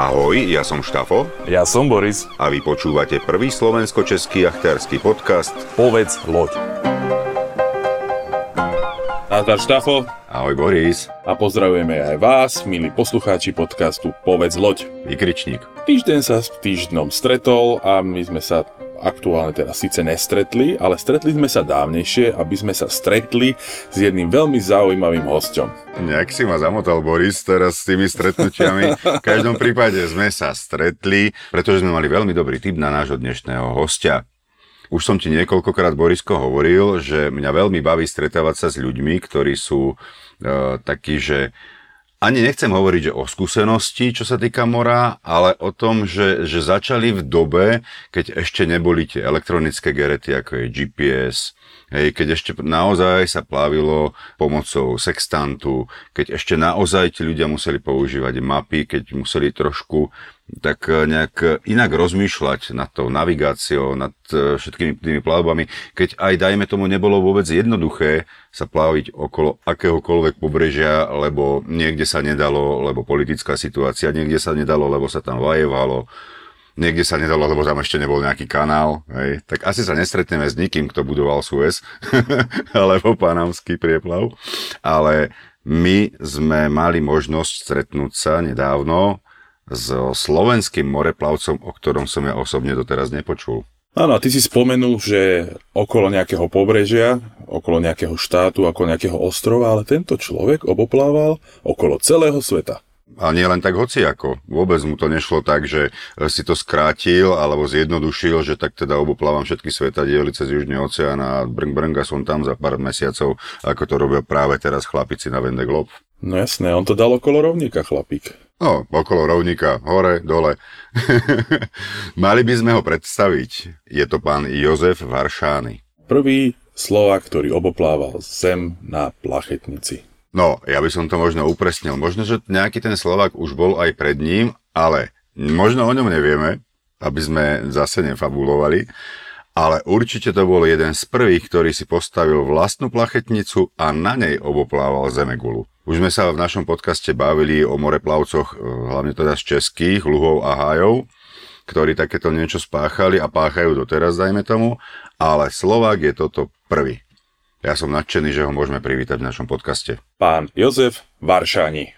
Ahoj, ja som Štafo. Ja som Boris. A vy počúvate prvý slovensko-český jachtársky podcast Povedz loď. Nazdar Štafo. Ahoj Boris. A pozdravujeme aj vás, milí poslucháči podcastu Povedz loď. Vykričník. Týždeň sa s týždňom stretol a my sme sa aktuálne teda síce nestretli, ale stretli sme sa dávnejšie, aby sme sa stretli s jedným veľmi zaujímavým hosťom. Nejak si ma zamotal, Boris, teraz s tými stretnutiami. V každom prípade sme sa stretli, pretože sme mali veľmi dobrý tip na nášho dnešného hostia. Už som ti niekoľkokrát, Borisko, hovoril, že mňa veľmi baví stretávať sa s ľuďmi, ktorí sú takí, že ani nechcem hovoriť, že o skúsenosti, čo sa týka mora, ale o tom, že začali v dobe, keď ešte neboli tie elektronické gerety, ako je GPS, hej, keď ešte naozaj sa plávilo pomocou sextantu, keď ešte naozaj tí ľudia museli používať mapy, keď museli trošku tak nejak inak rozmýšľať nad tou navigáciou, nad všetkými tými plavbami, keď aj, dajme tomu, nebolo vôbec jednoduché sa pláviť okolo akéhokoľvek pobrežia, lebo niekde sa nedalo, lebo politická situácia, niekde sa nedalo, lebo sa tam vajevalo, niekde sa nedalo, lebo tam ešte nebol nejaký kanál, hej. Tak asi sa nestretneme s nikým, kto budoval Suez, alebo panamský prieplav, ale my sme mali možnosť stretnúť sa nedávno so slovenským moreplavcom, o ktorom som ja osobne doteraz nepočul. Áno, a ty si spomenul, že okolo nejakého pobrežia, okolo nejakého štátu, okolo nejakého ostrova, ale tento človek oboplával okolo celého sveta. A nie len tak hociako. Vôbec mu to nešlo tak, že si to skrátil alebo zjednodušil, že tak teda oboplávam všetky svetadiely cez Južný oceán a brnga som tam za pár mesiacov, ako to robia práve teraz chlapici na Vendée Globe. No jasné, on to dal okolo rovníka, chlapík. No, okolo rovníka, hore, dole. Mali by sme ho predstaviť. Je to pán Jozef Varšány. Prvý Slovák, ktorý oboplával zem na plachetnici. No, ja by som to možno upresnil. Možno, že nejaký ten Slovák už bol aj pred ním, ale možno o ňom nevieme, aby sme zase nefabulovali. Ale určite to bol jeden z prvých, ktorý si postavil vlastnú plachetnicu a na nej oboplával zemegulu. Už sme sa v našom podcaste bavili o moreplavcoch, hlavne teda z českých, Luhov a Hájov, ktorí takéto niečo spáchali a páchajú doteraz, dajme tomu, ale Slovák je toto prvý. Ja som nadšený, že ho môžeme privítať v našom podcaste. Pán Jozef Varšány.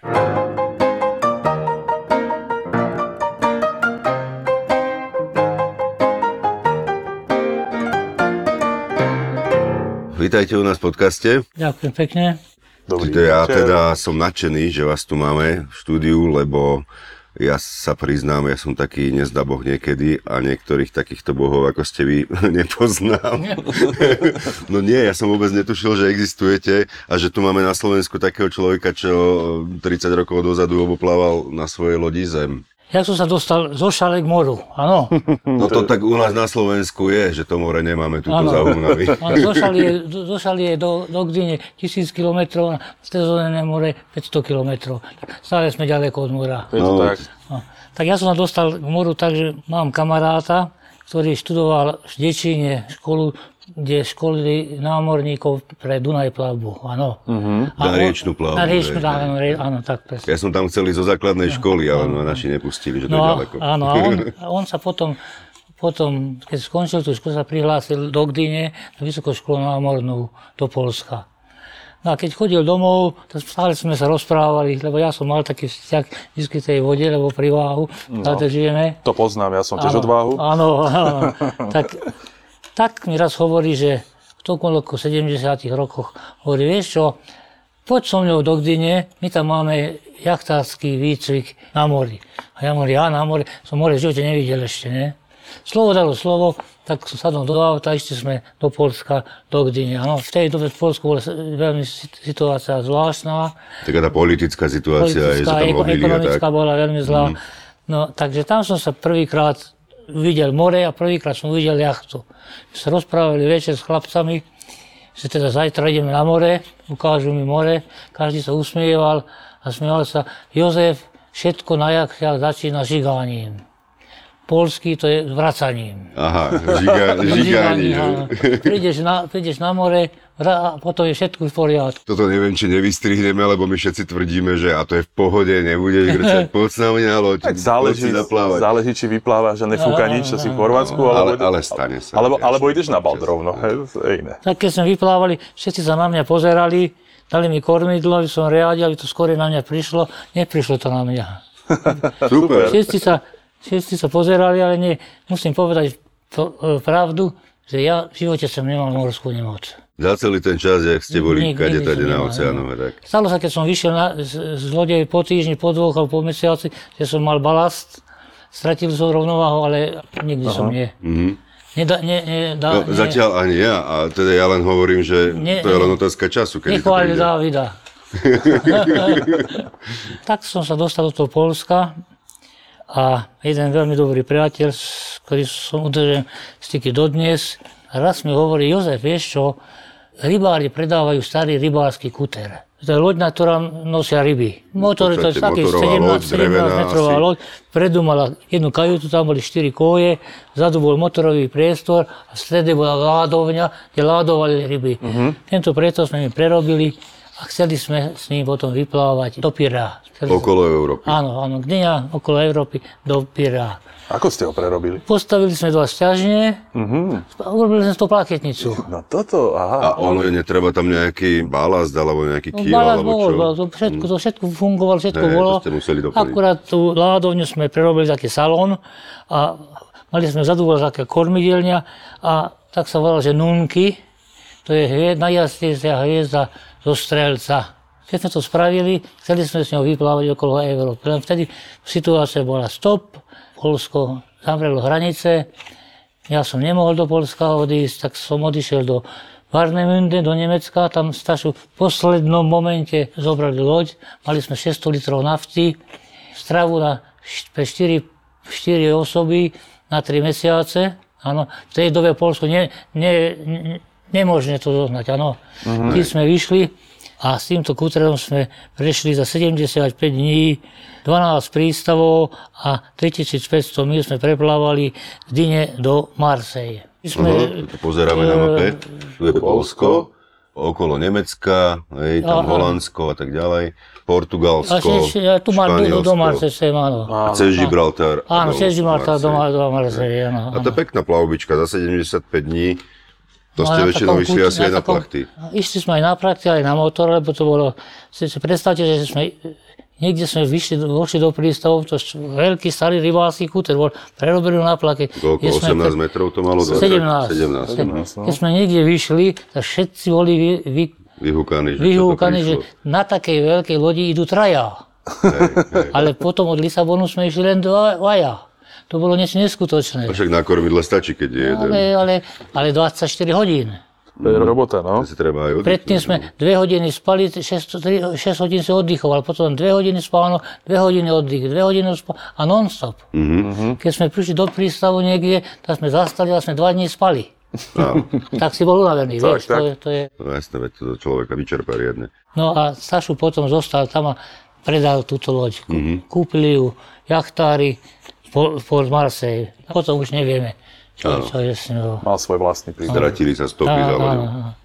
Vítajte u nás v podcaste. Ďakujem pekne. Dobrý Ja večer. teda som nadšený, že vás tu máme v štúdiu, lebo ja sa priznám, ja som taký nezdaboh niekedy a niektorých takýchto bohov, ako ste vy, nepoznám. No nie, ja som vôbec netušil, že existujete a že tu máme na Slovensku takého človeka, čo 30 rokov dozadu oboplával na svojej lodi zem. Ja som sa dostal zo Šale k moru, áno. No to tak u nás na Slovensku je, že to more nemáme tuto za Húnavy. Zo Šalie do Gdyne 1000 km, a Stredozemné more 500 km. Stále sme ďaleko od mora. Je to tak. No. Tak ja som sa dostal k moru tak, že mám kamaráta, ktorý študoval v Dečíne školu, kde školili námorníkov pre Dunaj plavbu, áno. Na riečnú plavbu. Na riečnú, áno, tak presne. Ja som tam chcel ísť zo základnej školy, ale naši nepustili, že to je ďaleko. Áno, a on sa potom, keď skončil tú školu, sa prihlásil do Gdyne, na Vysokú školu námornú do Poľska. No a keď chodil domov, tak stále sme sa rozprávali, lebo ja som mal taký vzťah vždy tej vode, lebo pri váhu, žijeme. To poznám, ja som tiež od váhu. Áno. Tak mi raz hovorí, že v tom roku 70 rokoch hovorí, vieš čo, poď so mňou do Gdyne, my tam máme jachtársky výcvik na mori. A ja hovorím, na mori, som more v živote nevidel ešte, ne? Slovo dalo slovo, tak som sadol do auta, išli sme do Poľska, do Gdyne. Ano, v tej dobe v Poľsku bola veľmi situácia zvláštna. Taká tá politická situácia, je, že tam lobili a tak. Ekonomická bola veľmi zlá. No, takže tam som sa prvýkrát videl more a prvýkrát som videl jachtu. Sa rozprávali večer s chlapcami, že teda zajtra ideme na more, ukážu mi more, každý sa usmieval a smieval sa, Jozef, všetko na jachtách začína žigáním. Poľský to je vracaním. Aha, žigáni. Prídeš na more a potom je všetko v poriadku. Toto neviem, či nevystrihneme, lebo my všetci tvrdíme, že a to je v pohode, nebudeš grcať pod s nami na loď. Tak záleží, či vyplávaš a nefúka nič, čo si v Chorvátsku, ale stane sa. Alebo ideš na bal rovno, to je iné. Tak keď sme vyplávali, všetci sa na mňa pozerali, dali mi kormidlo, aby som riadil, aby to skôr na mňa prišlo. Neprišlo to na mňa. Super. Všetci sa pozerali, ale nie. Musím povedať pravdu, že ja v živote som nemal morskú nemoc. Za celý ten čas, jak ste boli kade-tade na oceánove, tak? Stalo sa, keď som vyšiel z lode po týždni, po 2 alebo po mesiaci, že som mal balast, stratil som rovnováhu, ale nikdy som nie. Zatiaľ ani ja, a teda ja len hovorím, že to je len otázka času, kedy to príde. Dávida. Tak som sa dostal do toho Poľska a jeden veľmi dobrý priateľ, ktorý som udržal styky dodnes, raz mi hovorí: Jozef, vieš čo, rybári predávajú starý rybársky kuter. To je loď, na ktorom nosia ryby. Motor, to je taký 17-metrová loď. Vpredu mala jednu kajutu, tam boli 4 koje, vzadu bol motorový priestor a v strede bola ládovňa, kde ládovali ryby. Tento priestor sme mi prerobili a chceli sme s ním potom vyplávať do Pirá. Okolo Európy. Áno, Gdyňa, okolo Európy, do Pirá. Ako ste ho prerobili? Postavili sme 2 sťažne, urobili sme 100 plaketnicu. No toto, aha. A ono netreba tam nejaký balast, alebo nejaký kýl, balast alebo čo? To všetko fungovalo, všetko bolo. To ste museli doplniť. Akurát tú ládovňu sme prerobili taký salón a mali sme vzadu také kormidielňa a tak sa volalo, že Nunky. To je najjasnejšia hviezda zo Strelca. Keď sme to spravili, chceli sme s ňou vyplávať okolo Európy. Len vtedy situácia bola stop, Poľsko zavrelo hranice, ja som nemohol do Poľska odísť, tak som odišiel do Warnemünde, do Nemecka, tam Stašu v poslednom momente zobrali loď, mali sme 600 litrov nafty, stravu pre 4 osoby na 3 mesiace. Áno, v tej dobe Poľsko nemôžeme to zohnať, áno. Tí sme vyšli a s týmto kuterom sme prešli za 75 dní 12 prístavov a 3500 mil sme preplávali z Dyne do Marseille. Pozeráme na mape, tu je Poľsko, okolo Nemecka, tam Holandsko a tak ďalej, Portugalsko, Španielsko. Do Marseille, áno. A cez Gibraltar. Áno, cez Gibraltar do Marseille, áno. A to je pekná plavbička za 75 dní. To ste väčšinou išli asi aj na plachty. Išli sme aj na plachty, aj na motor, lebo to bolo... Si predstavte, že niekde sme vošli do prístavov, to veľký starý rybársky kuter bol prerobený na plachty. Koľko? 18 metrov to malo? 17. Keď sme niekde vyšli, tak všetci boli vyhúkaní, že na takej veľkej lodi idú traja. Ale potom od Lisabonu sme išli len dvaja. To bolo niečo neskutočné. A však na kormidle stačí, keď je jeden. Ale 24 hodín. To je robota, no. To si treba aj oddychnúť. Predtým sme 2 hodiny spali, 6 hodín si oddychoval, potom 2 hodiny spáno, 2 hodiny oddych, 2 hodiny a non-stop. Keď sme prišli do prístavu niekde, tak sme zastali a sme 2 dní spali. Tak si bol unavený, vieš. To je... No jasné, veď to človeka vyčerpá riadne. No a Stašu potom zostal tam a predal túto loď. Kúpili ju jachtári, Port Marseille. A potom už nevieme, čo je s ňou. Mal svoj vlastný príbeh. Stratili sa stopy za loďou.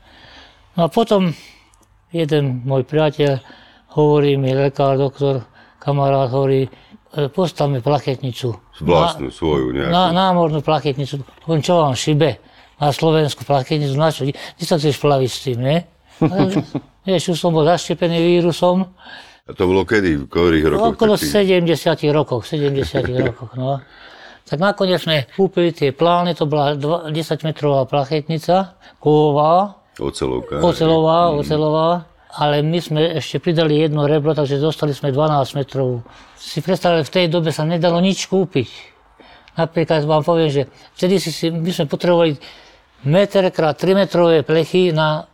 No a potom jeden môj priateľ hovorí mi, lekár, doktor, kamarát, hovorí, postavme plaketnicu. Vlastnú, svoju nejakú. Námornú plaketnicu. Hovorím, čo vám šibe? Na slovenskú plaketnicu, na čo? Ty sa chceš plaviť s tým, ne? Vieš, už som bol zaštepený vírusom. A to bolo kedy? V ktorých rokoch? Okolo 70 rokoch, no. Tak nakoniec sme kúpili tie plány, to bola 10-metrová plachetnica, kovová. Oceľová, ale my sme ešte pridali jedno rebro, takže dostali sme 12 metrov. Si predstavili, v tej dobe sa nedalo nič kúpiť. Napríklad vám poviem, že vtedy my sme potrebovali 1 x 3 metrové plechy na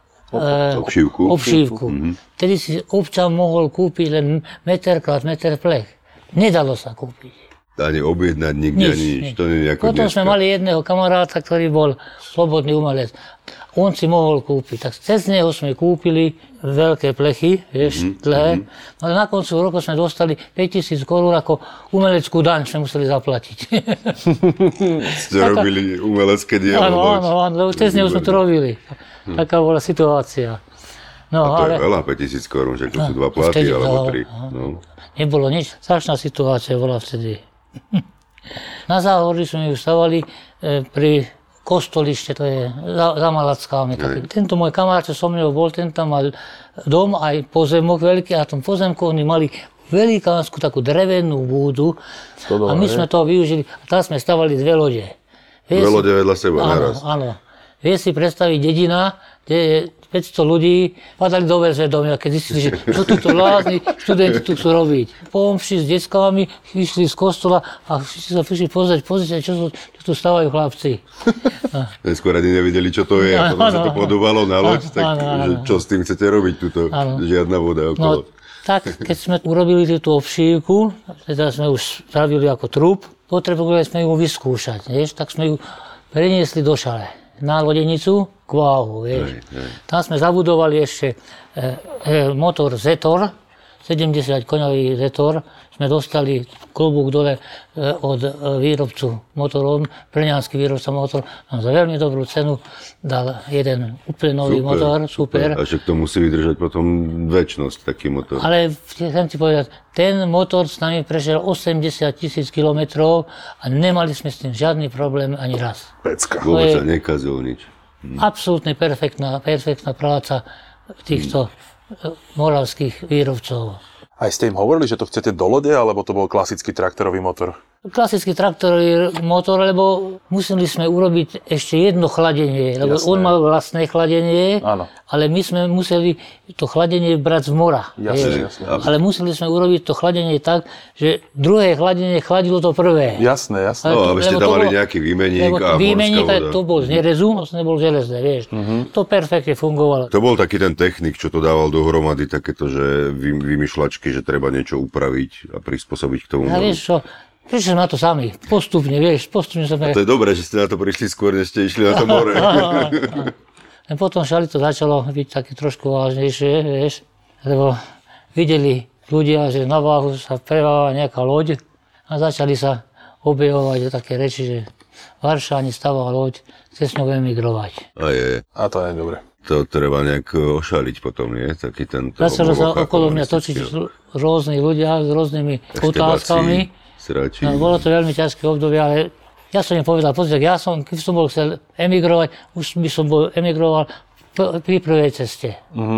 obšívku. Vtedy si občan mohol kúpiť len 1 x 1 plech. Nedalo sa kúpiť. ani objednať nikde, ani nič. To nie je ako Potom dneska. sme mali jedného kamaráta, ktorý bol slobodný umelec. On si mohol kúpiť. Tak cez neho sme kúpili veľké plechy, vieš, dlhé. Ale na koncu roku sme dostali 5 000 korún ako umeleckú daň, sme museli zaplatiť. Ste robili umelecké dielo. Áno, lebo cez neho sme to robili. Taká bola situácia. No, A to je veľa, 5 000 korún, že to sú 2 platy, alebo 3. No. Nebolo nič. Strašná situácia bola vtedy. Na Záhorí sme ju stavali pri kostolište, to je za Malackami. Tento môj kamarát, čo so mnou bol, ten tam mal dom, aj pozemok veľký, a na tom pozemku oni mali velikánsku takú drevenú búdu a my sme to využili. A tam sme stavali 2 lode. Dve lode vedľa seba naraz. Áno. Vieš si predstaviť dedina, kde je 500 ľudí, padali do bezvedomia, keď zistili, že čo tu blázni študenti tu chcú robiť. Po omši s deckami vyšli z kostola a všetci sa prišli pozrieť, čo tu stávajú chlapci. Skôr ani nevideli, čo to je, a potom sa to podobalo na loď, tak čo s tým chcete robiť, tuto žiadna voda okolo. No, tak, keď sme urobili túto obšívku, teda sme už spravili ako trup, potrebovali sme ju vyskúšať, vieš, tak sme ju preniesli do šale na lodenicu k váhu, vieš. Tam sme zabudovali ešte motor Zetor, 70 koňový Zetor, sme dostali klobúk dole od výrobcu motorov, Plňanský výrobca motor, nám za veľmi dobrú cenu dal jeden úplne nový motor, super. A však to musí vydržať potom večnosť, taký motor. Ale chcem ti povedať, ten motor s nami prešiel 80 000 kilometrov a nemali sme s tým žiadny problém ani raz. Pecka. Vôbec sa nekazil nič. Absolútne perfektná práca týchto moravských výrobcov. Aj ste im hovorili, že to chcete do lode, alebo to bol klasický traktorový motor? Klasický traktorový motor, lebo museli sme urobiť ešte jedno chladenie, lebo on mal vlastné chladenie, áno. Ale my sme museli to chladenie brať z mora. Jasne. Ale museli sme urobiť to chladenie tak, že druhé chladenie chladilo to prvé. Jasné. No, aby ste tam mali nejaký výmenník a výmenník, morská voda. to bol z nerezu, to nebol železné, vieš. To perfektne fungovalo. To bol taký ten technik, čo to dával dohromady, takéto, že vymýšľačky, že treba niečo upraviť a prispôsobiť k tomu. A vieš čo, prišli sme na to sami, postupne, vieš, sme... To je dobré, že ste na to prišli skôr, než ste išli na to more. A potom šali to začalo byť také trošku vážnejšie, vieš, lebo videli ľudia, že na váhu sa preváva nejaká loď a začali sa objavovať také reči, že Varšáni stavá loď, chce s ňou emigrovať. A to nie je dobre. To treba nejak ošaliť potom, nie? Taký ten... Začalo sa okolo mňa točiť rôzni ľudia s rôznymi otázkami. No, bolo to veľmi ťažké obdobie, ale ja som im povedal, pozrite, keď som bol chcel emigrovať, už by som emigroval pri prvej ceste.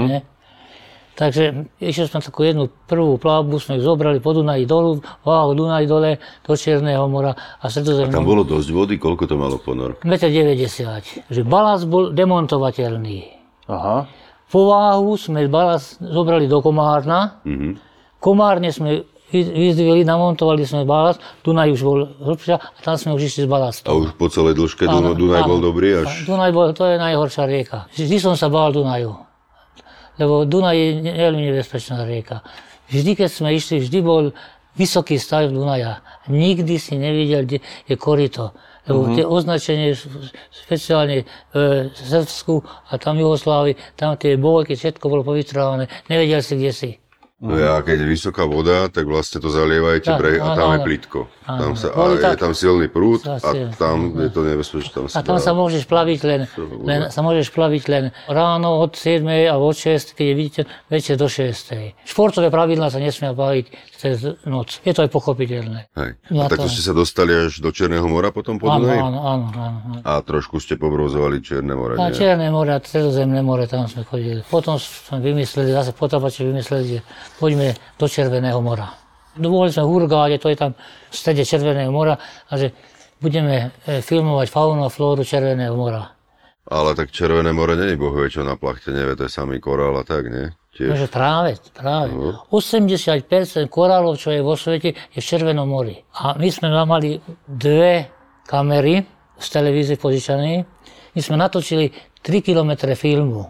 Takže išli sme takú jednu prvú plavbu, sme ju zobrali po Dunaji dolu, váhu Dunaj dole do Čierneho mora a Stredozemného. A tam bolo dosť vody, koľko to malo ponor? 1,90 m. Že balast bol demontovateľný. Aha. Po váhu sme balast zobrali do Komárna. Komárne sme vyzdvihli, namontovali sme balast, Dunaj už bol hlbšia a tam sme už išli s balastom. A už po celej dĺžke Dunaj bol dobrý až? Dunaj bol, to je najhoršia rieka. Vždy som sa bál Dunaju, lebo Dunaj je veľmi nebezpečná rieka. Vždy, keď sme išli, vždy bol vysoký stav Dunaja. Nikdy si nevidel, kde je korito. Lebo tie označenie, špeciálne v Srbsku a tam Jugoslávii, tam tie bojky, všetko bolo povytrávané, nevedel si, kde si. No a keď je vysoká voda, tak vlastne to zalieva aj tie brehy a tam je plitko. Tam je tam silný prúd a tam je to nebezpečné. A tam sa môžeš plaviť len ráno od 7 a od 6, keď je vidíte, večer do 6. Športové pravidlá sa nesmia plaviť cez noc. Je to aj pochopiteľné. Hej. A takto ste sa dostali až do Čierneho mora potom po Dunaji? Áno. A trošku ste pobrozovali Čierne more, nie? A Čierne more a Stredozemné more, tam sme chodili. Potom sme vymysleli, zase potápači vymysleli, že poďme do Červeného mora. Boli sme v Hurgáde, to je tam v strede Červeného mora, a že budeme filmovať faunu a flóru Červeného mora. Ale tak Červené more nie je bohvie čo na plachte, nevie, to je samý korál a tak, nie? No, práve. 80% korálov, čo je vo svete, je v Červenom mori. A my sme mali 2 kamery z televízie požičanej. My sme natočili 3 kilometre filmu.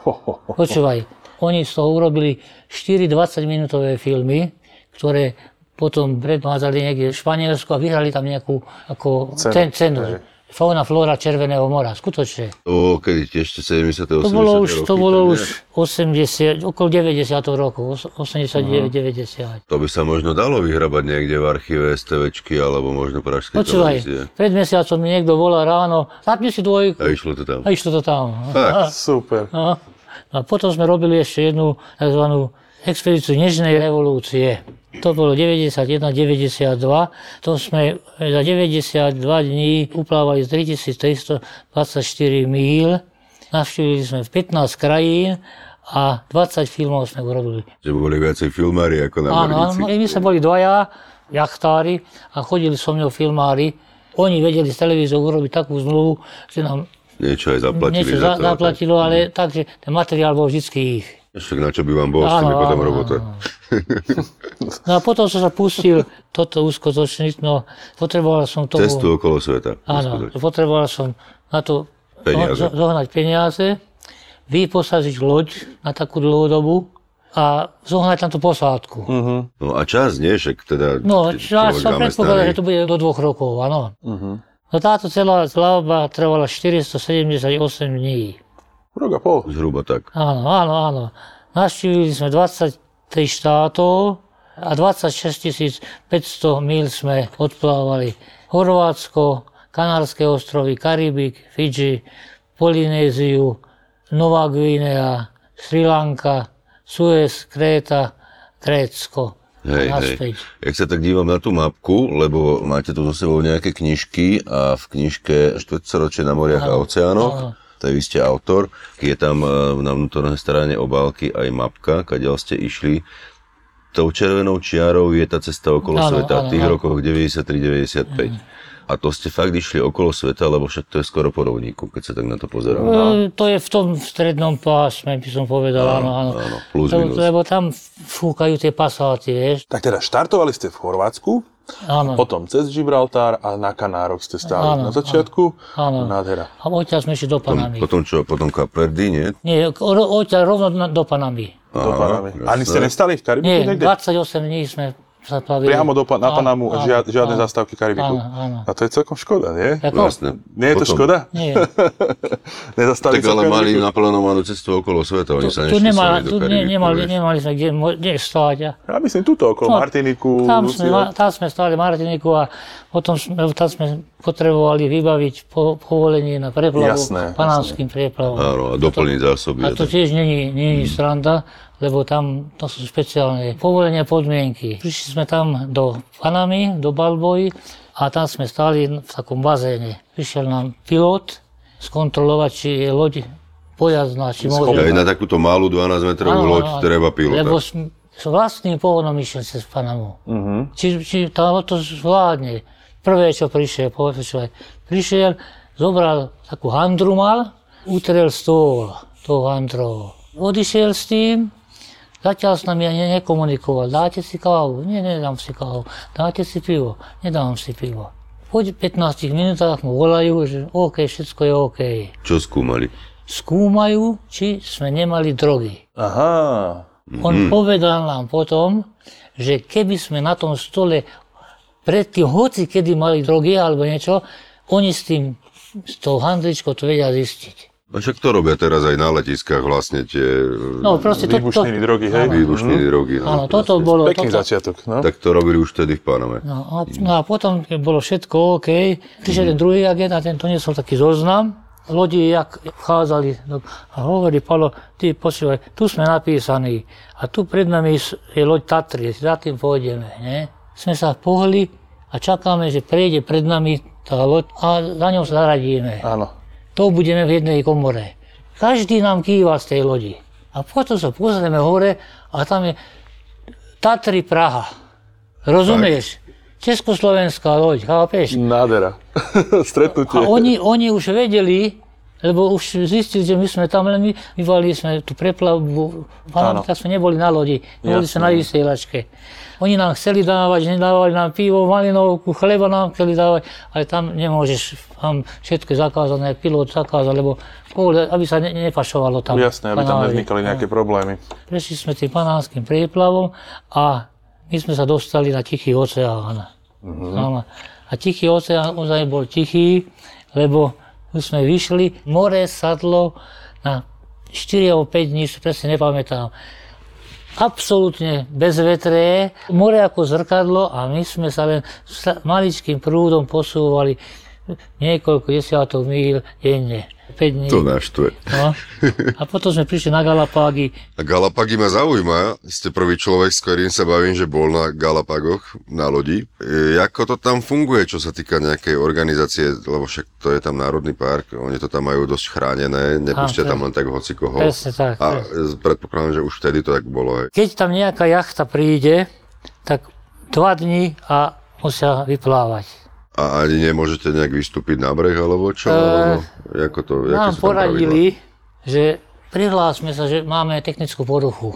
Počúvaj. Oni z toho urobili 4 20-minútové filmy, ktoré potom predvádzali niekde v Španielsku a vyhrali tam nejakú cenu. Fauna flóra Červeného mora, skutočne. Kedy ešte 70. 80. To bolo už 80, okolo 90. rokov, 89-90. To by sa možno dalo vyhrabať niekde v archíve STVčky alebo možno pražskej televízie. Pred mesiacom mi niekto volá ráno, zapni si dvojku. A išlo to tam. Fakt, super. A potom sme robili ešte jednu takzvanú expedíciu Nežnej revolúcie. To bolo 91-92, to sme za 92 dní uplávali z 3324 míľ, navštívili sme 15 krajín a 20 filmov sme urobili. Že boli viacej filmári ako na Marnici. Áno, my sme boli dvaja jachtári a chodili so mňou filmári. Oni vedeli z televíziou urobiť takú zmluvu, že nám niečo aj zaplatili. Zaplatilo, ale takže ten materiál bol vždycky ich. Však na čo by vám bol s tými potom robota? No a potom som sa pustil toto uskutočniť, no potreboval som tomu... Cestu okolo sveta. Áno, potreboval som na to zohnať peniaze, vyposažiť loď na takú dlhú dobu a zohnať tam tú posádku. No a čas, nie? Však teda... No čas som predpokladal, že to bude do 2 rokov, áno. No táto celá plavba trvala 478 dní. Rok a pol. Zhruba tak. Áno. Navštívili sme 23 štátov a 26 500 míľ sme odplávali. Chorvátsko, Kanárske ostrovy, Karibik, Fidži, Polynéziu, Nová Guinea, Sri Lanka, Suez, Kréta, Grécko. Hej. Jak sa tak dívam na tú mapku, lebo máte tu so sebou nejaké knižky a v knižke Štvrťstoročie na moriach a oceánoch. To je vy ste autor, je tam na vnútornej strane obálky aj mapka, kadiaľ ste išli. Tou červenou čiarou je tá cesta okolo sveta v tých rokoch 93-95. A to ste fakt išli okolo sveta, lebo však to je skoro po rovníku, keď sa tak na to pozerám. To je v tom strednom pásme, by som povedal, áno. Plus minus. Lebo tam fúkajú tie pasáty, vieš. Tak teda štartovali ste v Chorvátsku, potom cez Gibraltar a na Kanároch ste stáli na začiatku. Nádhera. A odtiaľ sme išli do Panamy. Potom čo? Potom Kapverdy, nie? Nie, odtiaľ rovno do Panamy. Ani ste nestali v Karibiku niekde? Nie, 28 dní sme sa plavili. Priamo na Panamu, žiadne zastávky Karibiku. Áno. A to je celkom škoda, nie? Vlastne. Nie je to škoda? Nie. Nezastali tak ale mali naplánovanú cestu okolo sveta, oni sa nešli do Karibiku. Nemali sme kde stáť. Ja myslím tuto, okolo Martiniku. Tam sme stáli Martiniku a potom tam sme potrebovali vybaviť povolenie na preplavu, panamským preplavom. Áno, a doplniť zásoby. A to tiež není sranda, lebo tam to sú špeciálne povolenia podmienky. Prišli sme tam do Panamy, do Balboy a tam sme stáli v takom bazéne. Prišiel nám pilot skontrolovať, či je loď pojazdná, či môže... Aj na takúto malú 12-metrovú loď treba pilota. Lebo s vlastným pohonom išiel cez Panamu. Či tá loď to zvládne. Prvé, čo prišiel, zobral takú handru mal, utrel stôl tou handrou. Odišiel s tým, zatiaľ s nami ani nekomunikoval. Dáte si kávu? Nie, nedám si kávu. Dáte si pivo? Nedám si pivo. Po 15 minútach mu volajú, že OK, všetko je OK. Čo skúmali? Skúmajú, či sme nemali drogy. Aha. On povedal nám potom, že keby sme na tom stole predtým, hoci kedy mali drogy alebo niečo, oni s tou handričkou to vedia zistiť. A však to robia teraz aj na letiskách vlastne tie výbušniny drogy, hej? Výbušniny drogy. Áno, toto bolo... Pekný začiatok, no. Tak to robili už vtedy v Paname. No a potom, keď bolo všetko OK, prišiel ten druhý agent a ten to nesol taký zoznam. Lodi, jak vchádzali a hovorí Palo, ty počúvaj, tu sme napísaní a tu pred nami je loď Tatry, za tým pôjdeme, nie? Sme sa pohli a čakáme, že prejde pred nami tá loď a za ňou sa zaradíme. Áno. To budeme v jednej komore. Každý nám kýva z tej lodi. A potom sa pozrieme hore a tam je Tatry Praha. Rozumieš? Československá loď, chápeš? Nádhera. Stretnutie. A oni už vedeli, lebo už zistili, že my sme tam len vyvali sme tú preplavbu, tak sme neboli na lodi, neboli sme na vysielačke. Oni nám chceli dávať, nedávali nám pivo, malinovku, chleba nám chceli dávať, ale tam nemôžeš, tam všetko je zakázané, pilot zakázal, lebo aby sa nepašovalo tam. Jasné, aby tam nevznikali nejaké problémy. Prešli sme tým panánskym prieplavom a my sme sa dostali na Tichý oceán. Áno. A Tichý oceán ozaj bol tichý, lebo sme vyšli, more sadlo na 4 alebo 5 dní, si presne nepamätám. Absolútne bezvetré, more ako zrkadlo a my sme sa len maličkým prúdom posúvali niekoľko desiatok míľ denne. 5 dní. To naštve. No. A potom sme prišli na Galapágy. A Galapágy ma zaujíma. Ste prvý človek, s ktorým sa bavím, že bol na Galapágoch, na lodi. Ako to tam funguje, čo sa týka nejakej organizácie, lebo však to je tam národný park, oni to tam majú dosť chránené, nepustia tam len tak hocikoho. Presne tak. A predpokladám, že už vtedy to tak bolo. Hej. Keď tam nejaká jachta príde, tak 2 dní a musia vyplávať. A ani nemôžete nejak vystúpiť na breh, alebo čo? Ako to, nám poradili, že prihlásme sa, že máme technickú poruchu.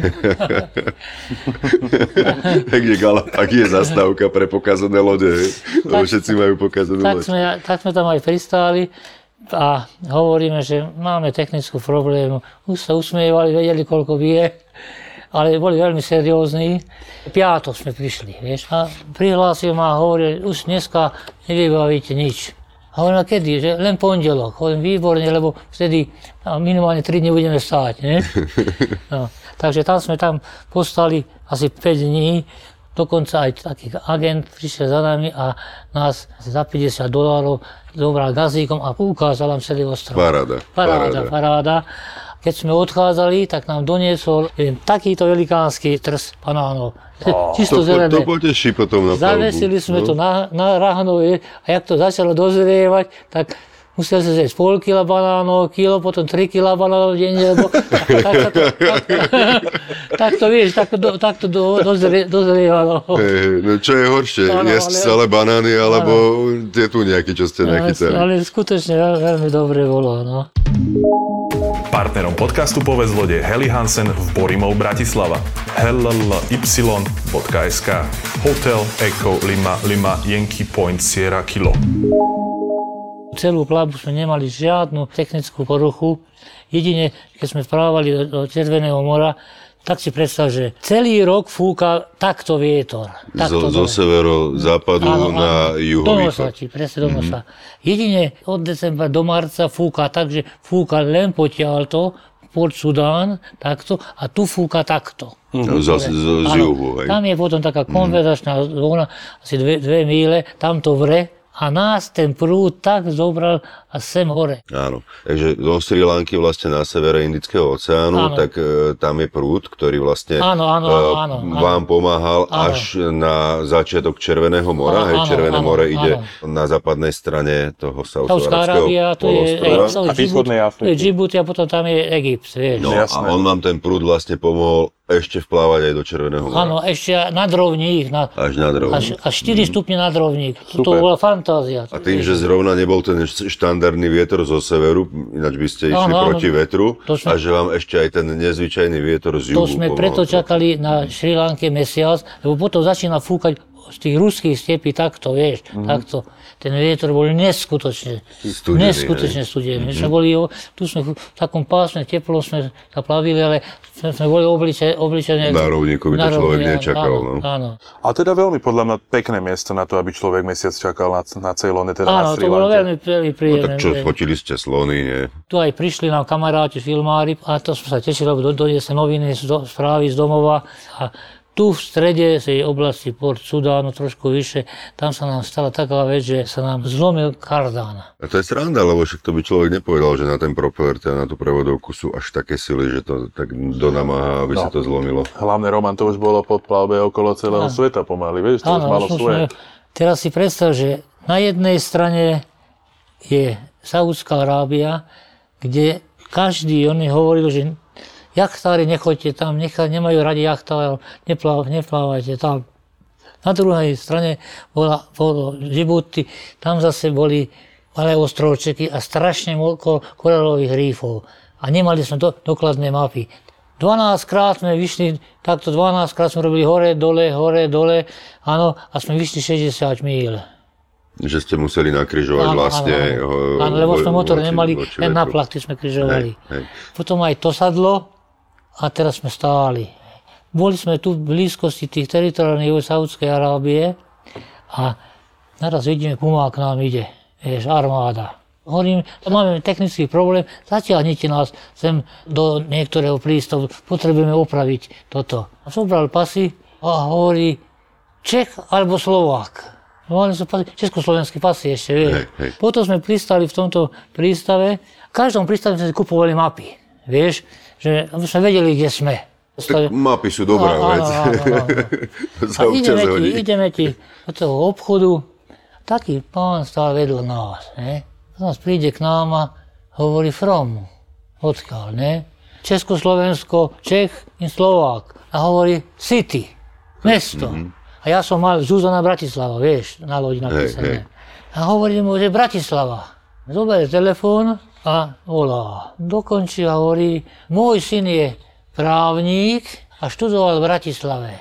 Kde Galapágy je zastávka pre pokazané lode, lebo všetci majú pokazané lode. Tak sme tam aj pristáli a hovoríme, že máme technickú problému. Už sa usmievali, vedeli, koľko vie, ale boli veľmi seriózni. Piatok sme prišli, vieš, a prihlásil ma a hovoril, už dneska nevybavíte nič. A hovorím, kedy? Že len pondelok. Hovorím, výborne, lebo vtedy minimálne 3 dní budeme stáť, ne? No, takže tam sme postali asi 5 dní, dokonca aj taký agent prišiel za nami a nás za $50 zobral gazíkom a ukázal nám celý ostrov. Paráda. Keď sme odchádzali, tak nám doniesol takýto velikánsky trs banánov. Čisto zelené. To poteší potom na palbu. Zavesili sme to na rahnovie a jak to začalo dozrievať, tak museli sme zjesť pol kila banánov, kilo, potom 3 kila banánov denne, lebo tak to vieš, tak to dozrievalo. No čo je horšie, jesť celé banány, alebo tie tu nejaké, čo ste nachytali? Ale skutočne veľmi dobre bolo, no. Partnerom podcastu Povedz lode je Helly Hansen v Borimov, Bratislava. helly.sk Hotel Echo Lima Yankee Point Sierra Kilo. Celú plavbu sme nemali žiadnu technickú poruchu. Jedine, keď sme vplávali do Červeného mora, tak si predstav, že celý rok fúka takto vietor. Zo severozápadu na juhovýchod. Presne do nosa. Jedine od decembra do marca fúka tak, že fúka len potiaľto, Port Sudán, takto, a tu fúka takto. Z juhu, hej. Tam je potom taká konverzačná zóna, asi 2 míle, tam to vre. A nás ten prúd tak zobral a sem hore. Áno, takže zo Sri Lanky vlastne na severe Indického oceánu, tak tam je prúd, ktorý vlastne vám pomáhal až na začiatok Červeného mora. Červené more ide na západnej strane toho Saudsko-arabského polostrova. A východnej Afriky. Džibuti a potom tam je Egypt, vieš. No, a on vám ten prúd vlastne pomohol ešte vplávať aj do Červeného mora. Áno, ešte nad rovník. Až nad rovník. Až 4 stupne nad rovník. To bola fantázia. A tým, že zrovna nebol ten štandardný vietor zo severu, ináč by ste išli proti vetru, a že vám ešte aj ten nezvyčajný vietor z juhu pomohol. To sme preto čakali na Sri Lanke mesiac, lebo potom začína fúkať z tých ruských stepí takto, vieš, takto. Ten vietor bol neskutočne studený. Tu sme v takom pásme teplom sme sa plavili, ale sme boli obličené. Na rovníku by to človek nečakal. Áno. A teda veľmi podľa mňa pekné miesto na to, aby človek mesiac čakal na Ceylone, teda na Sri Lanke. Áno, to bolo veľmi príjemné. Tak čo, fotili ste slony, nie? Tu aj prišli nám kamaráti, filmári, a to sme sa tešili, lebo doniesli noviny, správy z domova. A tu v strede tej oblasti Port Sudánu, trošku vyššie, tam sa nám stala taká vec, že sa nám zlomil kardán. A to je sranda, lebo však to by človek nepovedal, že na ten propeller, na tú prevodovku sú až také sily, že to tak donamáha, aby sa to zlomilo. Hlavne, Roman, to už bolo po plavbe okolo celého sveta pomaly, vieš, to už malo svoje. Teraz si predstav, že na jednej strane je Saudská Arábia, kde každý, oni hovoril, že jachtári, nechoďte tam, nemajú radi jachtárov, neplávajte tam. Na druhej strane bolo Džibuti, tam zase boli malé ostrovčeky a strašne koralových rýfov. A nemali sme dokladné mapy. 12 krát sme vyšli, takto 12 krát sme robili hore, dole, áno, a sme vyšli 60 míľ. Že ste museli nakrižovať vlastne. Áno, lebo sme motor nemali, len na plachty sme križovali. Potom aj to sadlo a teraz sme stáli. boli sme tu v blízkosti tých teritoriálnych Saúdskej Arábie a naraz vidíme, Puma k nám ide, vieš, armáda. Hovorím, máme technický problém, zatiahnite nás sem do niektorého prístavu, potrebujeme opraviť toto. A zobral pasy a hovorí Čech alebo Slovák. Mali sme československé pasy ešte, vieš. Potom sme pristali v tomto prístave, v každom prístave sme si kupovali mapy, vieš, že aby sme vedeli, kde sme. Tak mapy sú dobrá vec. A ideme ti do toho obchodu, taký pán stál vedľa nás, ne? Nás príde k nám a hovorí from, odkiaľ, ne? Československo, Čech in Slovák. A hovorí city, mesto. A ja som mal Zuzana Bratislava, vieš, na loď napísané. A hovorí mu, že Bratislava. Zoberie telefón a volá. Dokončí a hovorí, môj syn je právnik a študoval v Bratislave.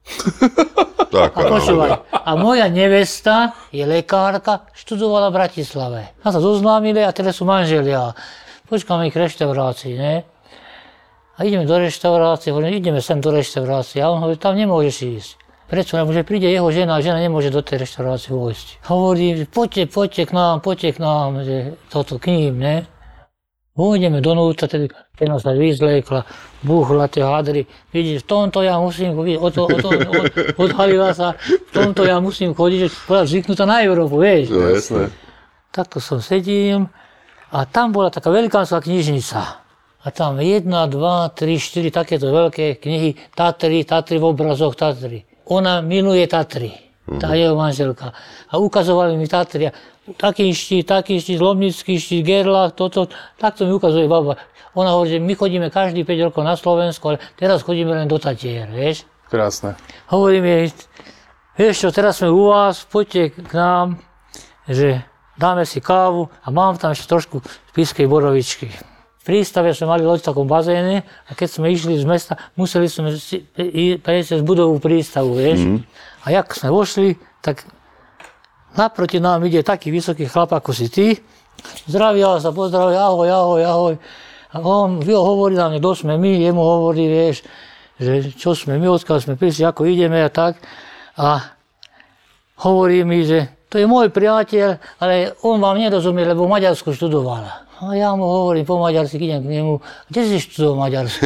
A moja nevesta je lekárka, študovala v Bratislave. A sa zoznámili a teraz sú manželia. Počkáme ich k reštaurácii, ne? A ideme do reštaurácie, hovorím, ideme sem do reštaurácie. A on hovorí, tam nemôžeš ísť. Prečo? Lebo že príde jeho žena a žena nemôže do tej reštaurácie vojsť. Hovorí, poďte k nám, že toto k ním, ne? Vôjdeme donútra, tedy keď nás vyzliekla, búchla tie hadry. Vidíš, v tomto ja musím chodiť, odhalila sa, v tomto ja musím chodiť, že bola zvyknutá na Európu, vieš. No jasné. Takto som sedím a tam bola taká veľkánska knižnica. A tam 1, 2, 3, 4 takéto veľké knihy, Tatry v obrazoch Tatry. Ona miluje Tatry, tá jeho manželka. A ukazovali mi Tatry. Taký štít, Lomnický štít, Gerlach, toto, takto mi ukazuje baba. Ona hovorí, že my chodíme každý 5 rokov na Slovensko, ale teraz chodíme len do Tatier, vieš. Krásne. Hovorím jej, vieš čo, teraz sme u vás, poďte k nám, že dáme si kávu a mám tam ešte trošku spišskej borovičky. V prístave sme mali loď v takom bazéne a keď sme išli z mesta, museli sme prejsť cez budovu prístavu, vieš. A jak sme vošli, tak naproti nám ide taký vysoký chlap, ako si ty. Zdravia sa, pozdravia, ahoj. A on hovorí na mne, kto sme my, jemu hovorí, vieš, že čo sme my, odkiaľ sme prišli, ako ideme a tak. A hovorí mi, že to je môj priateľ, ale on vám nerozumie, lebo v Maďarsku študoval. A ja mu hovorím po maďarsky, idem k nemu, kde si študoval v Maďarsku?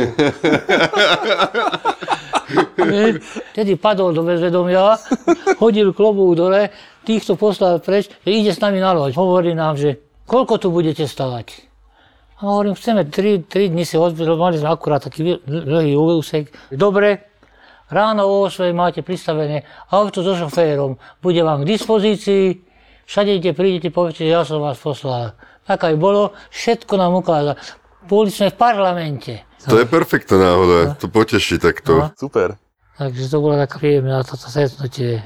Vtedy padol do bezvedomia, hodil klobúk dole, týchto poslal preč, že ide s nami na loď. Hovorí nám, že koľko tu budete stávať? A hovorím, chceme 3 dni si odbyť, mali sme akurát taký dlhý úsek. Dobre, ráno o 8 máte pristavené auto so šoférom, bude vám k dispozícii, všade kde prídete, poviete, že ja som vás poslal. Tak aj bolo, všetko nám ukázal. Boli sme v parlamente. To je perfektná náhoda, to poteší takto. No. Super. Takže to bola taká príjemná toto stretnutie.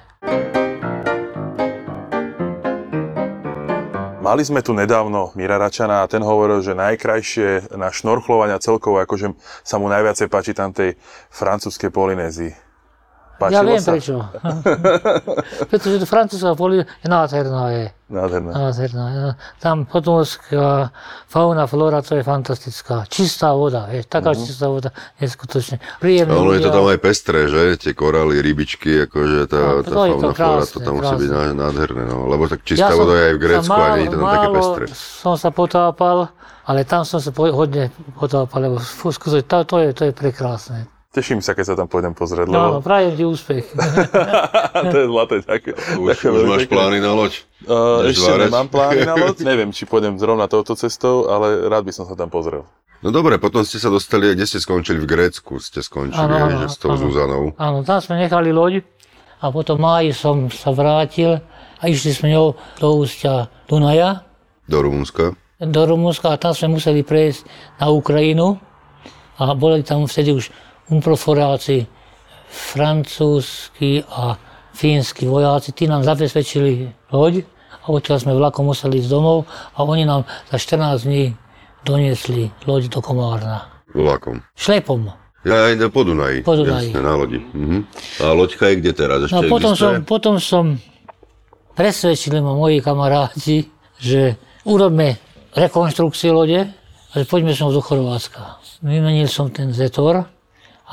Mali sme tu nedávno Mira Račana a ten hovoril, že najkrajšie na šnorchlovania celkovo, akože sa mu najviacej páči tam tej francúzskej Polynézii. Páčilo ja viem sa? Prečo. Pretože to francúzska Polynézia je nádherná. Nádherná. Tam podmorská fauna, flóra, to je fantastická. Čistá voda, taká čistá voda, neskutočne. Príjemný. Ono je to tam aj pestré, že? Tie korály, rybičky, akože tá fauna, flóra, to tam musí byť nádherné. No. Lebo tak čistá voda je aj v Grécku a nie je to tam také pestré. Som sa potápal, ale tam som sa hodne potápal, lebo skutočne to je prekrásne. Teším sa, keď sa tam pôjdem pozrieť, lebo... No, prajem ti úspech. To je zlaté, ďakujem. Už máš plány na loď? Ešte nemám plány na loď. Neviem, či pôjdem zrovna touto cestou, ale rád by som sa tam pozrel. No dobre, potom ste sa dostali, kde ste skončili? V Grécku ste skončili, že s tou Zuzanou. Áno, tam sme nechali loď a potom v máji som sa vrátil a išli sme ňou do ústia Dunaja. Do Rumunska a tam sme museli prejsť na Ukrajinu a boli tam vtedy už umproforáci, francúzski a fínsky vojáci, tí nám zabezpečili loď a odtiaľ sme vlakom museli ísť domov a oni nám za 14 dní doniesli loď do Komárna. Vlakom? Šlepom. Ja aj po Dunaji. Po Dunaji. Jasne, na lodi. A loďka je kde teraz? Ešte potom som presvedčili ma moji kamaráti, že urobme rekonštrukciu lode a že poďme som do Chorvátska. Vymenil som ten Zetor a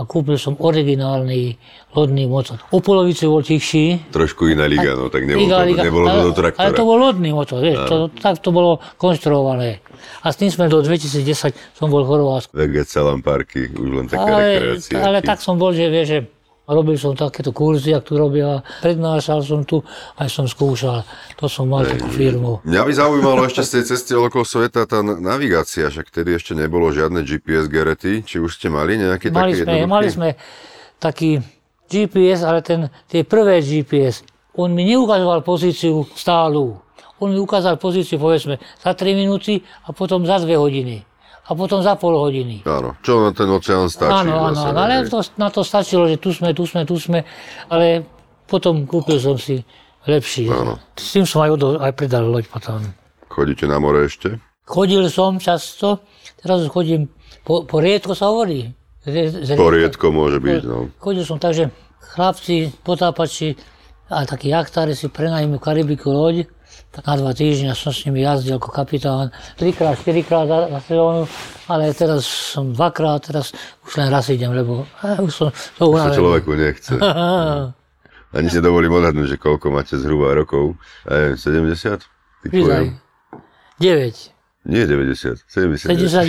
a kúpil som originálny lodný motor. O polovicu bol tichší. Trošku iná liga, no tak nebolo to do traktora. Ale to bol lodný motor, vieš, tak to bolo konštruované. A s tým sme do 2010 som bol v Chorvátsku. VGC Lampárky, už len taká rekreácia. Ale tak som bol, že vieš, že robil som takéto kurzy, ak tu robia, prednášal som tu, aj som skúšal. To som mal takú firmu. Mňa by zaujímalo ešte z tej cesty okolo sveta tá navigácia, však tedy ešte nebolo žiadne GPS gerety. Či už ste mali nejaký taký jednoduchý? Mali sme taký GPS, ale tie prvé GPS, on mi neukazoval pozíciu stálu. On mi ukázal pozíciu, povedzme, za 3 minúty a potom za 2 hodiny. A potom za pol hodiny. Áno, čo na ten oceán stačí. Áno, ale na to stačilo, že tu sme, ale potom kúpil som si lepší. Áno. S tým som aj predal loď potom. Chodíte na more ešte? Chodil som často, teraz chodím, po riedko sa hovorí. Poriedko môže byť, no. Chodil som tak, že chlapci, potápači a takí jachtári si prenajmú Karibiku loď. Tak na 2 týždňa som s nimi jazdil ako kapitán. 3-4 krát za sezónu, ale teraz som 2-krát, teraz už len raz idem, lebo už som to unavený. Už sa človeku nechce. Ani si dovolím odhadnúť, že koľko máte zhruba rokov. 70? Pridaj. 9. Nie 90, 79.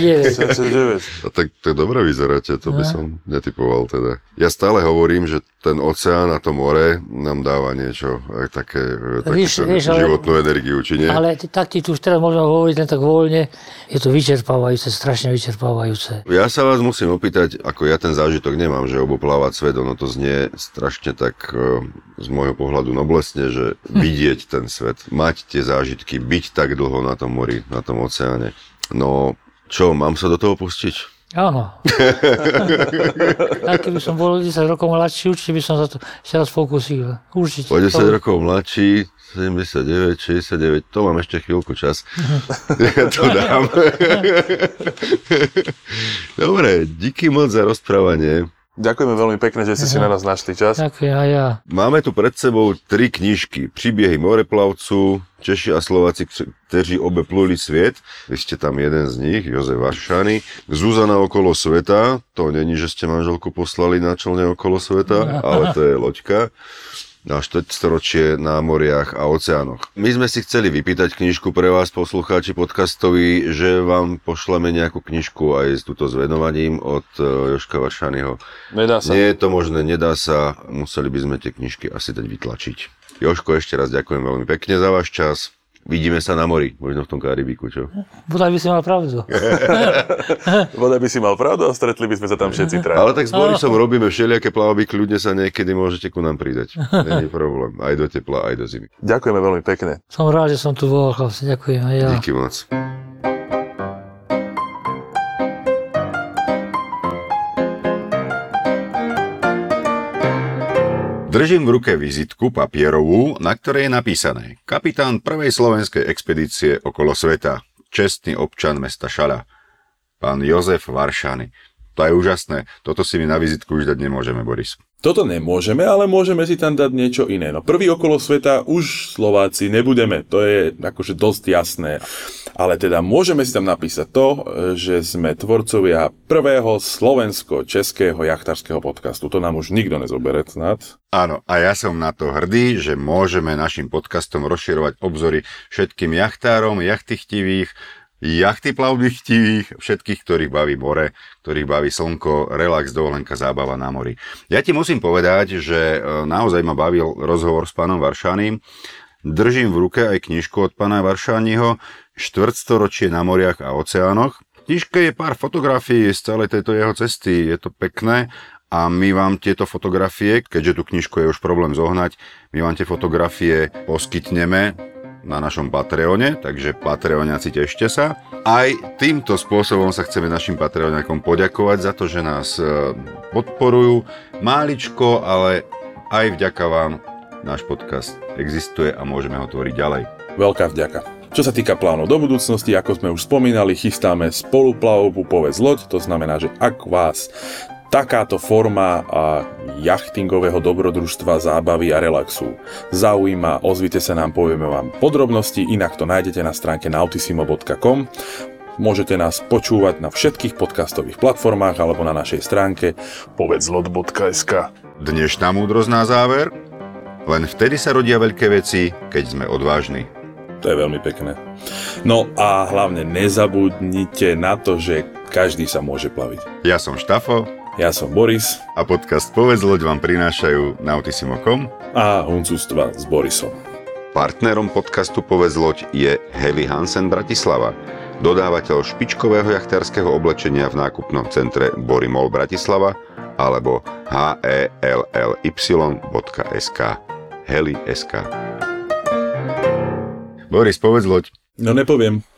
79. A tak dobre vyzeráte, to by som netypoval teda. Ja stále hovorím, že ten oceán a to more nám dáva niečo, aj také životnú energiu, či nie? Ale tak ti tu už teraz môžeme hovoriť len tak voľne, je to vyčerpávajúce, strašne vyčerpávajúce. Ja sa vás musím opýtať, ako ja ten zážitok nemám, že oboplávať svet, ono to znie strašne tak z môjho pohľadu noblesne, že vidieť ten svet, mať tie zážitky, byť tak dlho na tom mori, na tom oceáne. No, čo, mám sa do toho pustiť? Áno. Tak keby som bol 10 rokov mladší, určite by som sa to ešte raz pokúsil. Určite. O 10 rokov mladší, 79, 69, to mám ešte chvíľku čas. Ja to dám. Dobre, díky moc za rozprávanie. Ďakujeme veľmi pekne, že ste si na nás našli čas. Ďakujem aj ja. Máme tu pred sebou 3 knižky. Príbehy moreplavcu, Češi a Slováci, kteří obepluli sviet. Vy ste tam jeden z nich, Jozef Varšany. Zuzana okolo sveta. To není, že ste manželku poslali na člne okolo sveta, ale to je loďka. Na 400-ročie na moriach a oceánoch. My sme si chceli vypýtať knižku pre vás, poslucháči podcastovi, že vám pošleme nejakú knižku aj s túto zvenovaním od Jožka Varšanyho. Nedá sa. Nie je to možné, nedá sa. Museli by sme tie knižky asi dať vytlačiť. Jožko, ešte raz ďakujem veľmi pekne za váš čas. Vidíme sa na mori, možno v tom Karibiku, čo? Bodaj by si mal pravdu. Bodaj by si mal pravdu a stretli by sme sa tam všetci traja. Ale tak s Borisom robíme všelijaké plavby, kľudne sa niekedy môžete ku nám pridať. Není problém, aj do tepla, aj do zimy. Ďakujeme veľmi pekne. Som rád, že som tu bol, chlapci, ďakujem aj ja. Díky moc. Držím v ruke vizitku papierovú, na ktorej je napísané kapitán prvej slovenskej expedície okolo sveta, čestný občan mesta Šaľa, pán Jozef Varšany. To je úžasné, toto si my na vizitku už dať nemôžeme, Boris. Toto nemôžeme, ale môžeme si tam dať niečo iné. No prvý okolo sveta už Slováci nebudeme, to je akože dosť jasné. Ale teda môžeme si tam napísať to, že sme tvorcovia prvého slovensko-českého jachtárskeho podcastu. To nám už nikto nezobere snad. Áno, a ja som na to hrdý, že môžeme našim podcastom rozširovať obzory všetkým jachtárom, jachtychtivých, jachty plavbychtivých, všetkých, ktorých baví more, ktorých baví slnko, relax, dovolenka, zábava na mori. Ja ti musím povedať, že naozaj ma bavil rozhovor s pánom Varšanym. Držím v ruke aj knižku od pána Varšanyho Štvrtstoročie na moriach a oceánoch. V knižke je pár fotografií z celej tejto jeho cesty, je to pekné a my vám tieto fotografie, keďže tú knižku je už problém zohnať, my vám tie fotografie poskytneme na našom Patreone, takže Patreoniaci, tešte sa. Aj týmto spôsobom sa chceme našim Patreoniakom poďakovať za to, že nás podporujú. Máličko, ale aj vďaka vám náš podcast existuje a môžeme ho tvoriť ďalej. Veľká vďaka. Čo sa týka plánov do budúcnosti, ako sme už spomínali, chystáme spoluplavbu Povedz loď, to znamená, že ak vás takáto forma jachtingového dobrodružstva, zábavy a relaxu zaujíma, ozvite sa nám, povieme vám podrobnosti, inak to nájdete na stránke nautissimo.com. Môžete nás počúvať na všetkých podcastových platformách alebo na našej stránke povedzlod.sk. Dnešná múdrosť na záver. Len vtedy sa rodia veľké veci, keď sme odvážni. To je veľmi pekné. No a hlavne nezabudnite na to, že každý sa môže plaviť. Ja som Štafo. Ja som Boris. A podcast Povedz loď vám prinášajú Nautissimo.com a Huncústva s Borisom. Partnerom podcastu Povedz loď je Helly Hansen Bratislava, dodávateľ špičkového jachtárskeho oblečenia v nákupnom centre Borimol Bratislava alebo helly.sk. Helly.sk. Boris, povedz loď. No nepoviem.